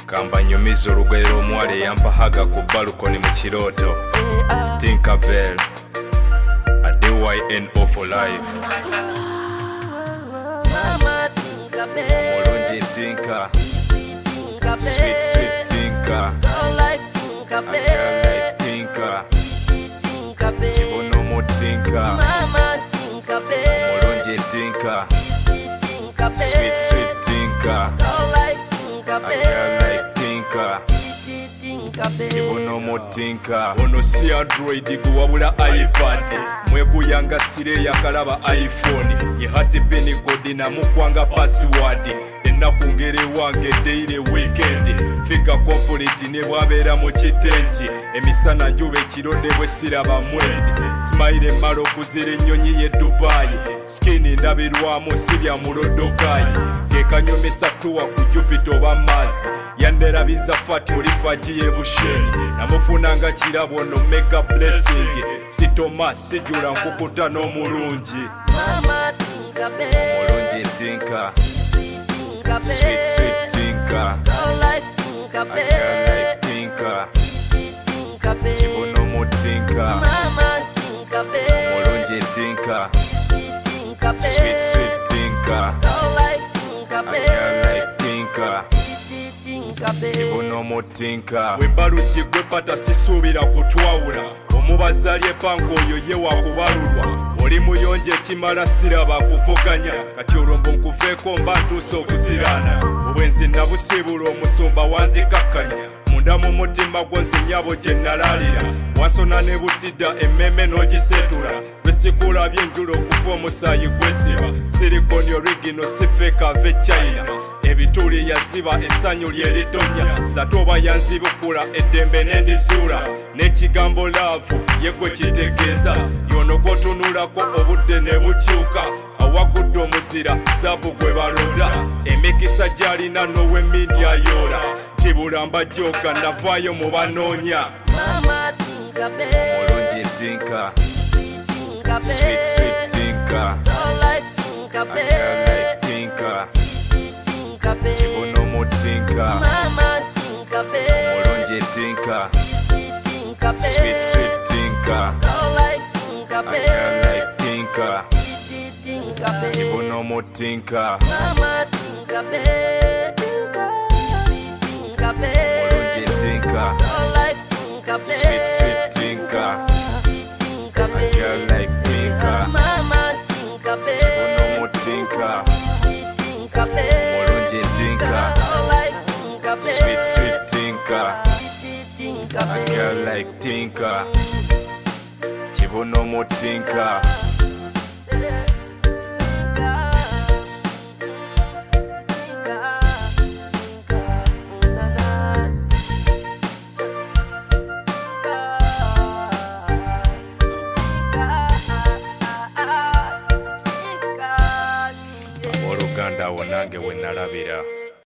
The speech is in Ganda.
Kamba nyumiza olugero omwali eyampahaga ku balukoni mu kirooto. Tinkerbell DYNO for life. Mulungi Tinka, sweet sweet Tinka, a girl like Tinka, Kibuno mu Tinka. Mulungi Tinka, sweet sweet Tinka, a girl like Tinka, Kibuno mu Tinka. Ono si Android gwe wabula iPad, mwebuyanga sire yakalaba iPhone, yehate beni kodi na mukwanga password. Ennaku ngere wange daily weekend, fika complete ne bwabeera mu kitengi, emisana njuba ekiro ne bwe siraba mwezi. Smile malo kuzira ennyonyi ye Dubai, skin ndabirwamu sibya mulodokayi, kekanyomesa tuwa ku Jupiter oba Mars. Yanderabiza fati olifaji ye Busheni, namufunanga kirabo no mega blessing. Si Thomas sijula nkukuta n'omulungi. Mulungi Tinka, sweet sweet Tinka, a girl like Tinka, Kibuno mu Tinka. Mulungi Tinka, sweet sweet Tinka, a girl like Tinka, Kibuno mu Tinka. Wembaluti gwe pata sisuubira kutwawula, omubazalye panka oyo ye wakubalulwa. Oli muyonje ekimala siraba kuvuganya, kati olwombo nkuveeko mba ntuuse okusiraana. Obwenzi nabusibula omusumba wanzikakkanya, munda mu mutima gwo nzinyabo gye nalalira. Wasona ne butidda emmeme n'ogisetula, lwesikulabye enjula okufa omusaayi gwesiba. Silikoni origino sifeeka ave China, ebituli yaziba essanyu lye litonya. Zatoba yanzibukula eddembe n'endizuula, n'ekigambo laavu ye gwe kitegeeza. Yono gwotunulako obudde ne bukyuka, awagudde omuzira zaabu gwe balonda. Emikisa gy'alina n'ow'emmindi ayoola, kibulamba jjoga navaayo mu banoonya. Mulungi Tinka, sweet sweet Tinka, a girl like Tinka, Kibuno mu Tinka. Mulungi Tinka, sweet sweet Tinka, a girl like Tinka, Kibuno mu Tinka. Mulungi Tinka, sweet sweet Tinka, a girl like Tinka, Kibuno mu Tinka. Mulungi Tinka, sweet sweet Tinka, a girl like Tinka, Kibuno mu Tinka. Oluganda awo nange we nalabira.